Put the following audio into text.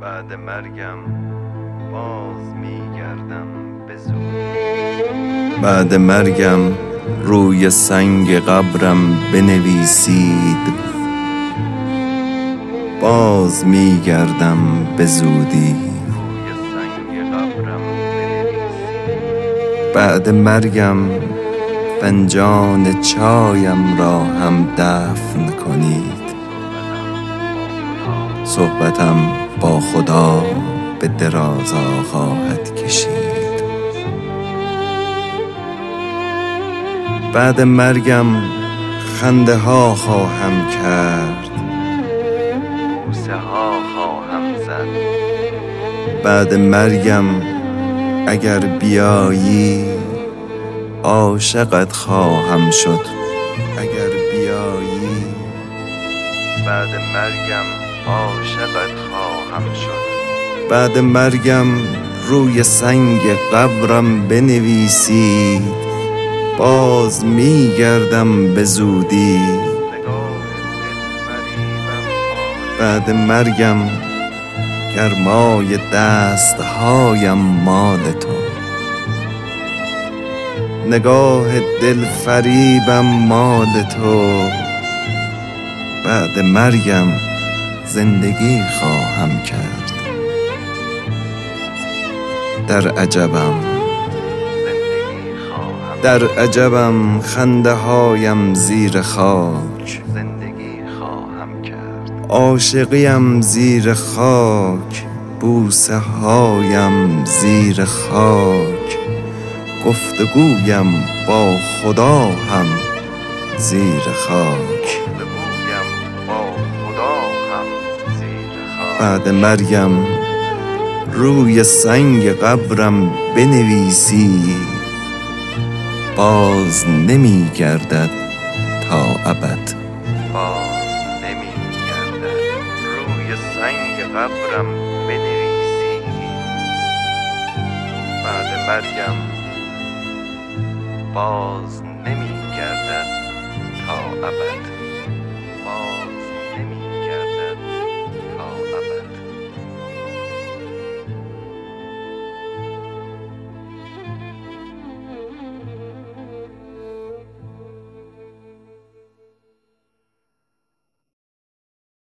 بعد مرگم باز میگردم به زودی. بعد مرگم روی سنگ قبرم بنویسید، باز میگردم به زودی. بعد مرگم فنجان چایم را هم دفن کنید، صحبتم با خدا به درازا خواهد کشید. بعد مرگم خنده ها خواهم کرد، بوسه ها خواهم زد. بعد مرگم اگر بیایی عاشقت خواهم شد. اگر بیایی بعد مرگم عاشقت خواهم شد. بعد مرگم روی سنگ قبرم بنویسید، باز میگردم به زودی. بعد مرگم گرمای دستهایم مال تو، نگاه دل فریبم مال تو. بعد مرگم زندگی خواهم کرد. در عجبم خنده هایم زیر خاک، زندگی خواهم کرد. عاشقیم زیر خاک، بوسه هایم زیر خاک، گفتگویم با خدا هم زیر خاک. بعد مرگم روی سنگ قبرم بنویسید، باز نمی گردد تا ابد. باز نمی گردد. روی سنگ قبرم بنویسید، بعد مرگم باز نمی گردد تا ابد.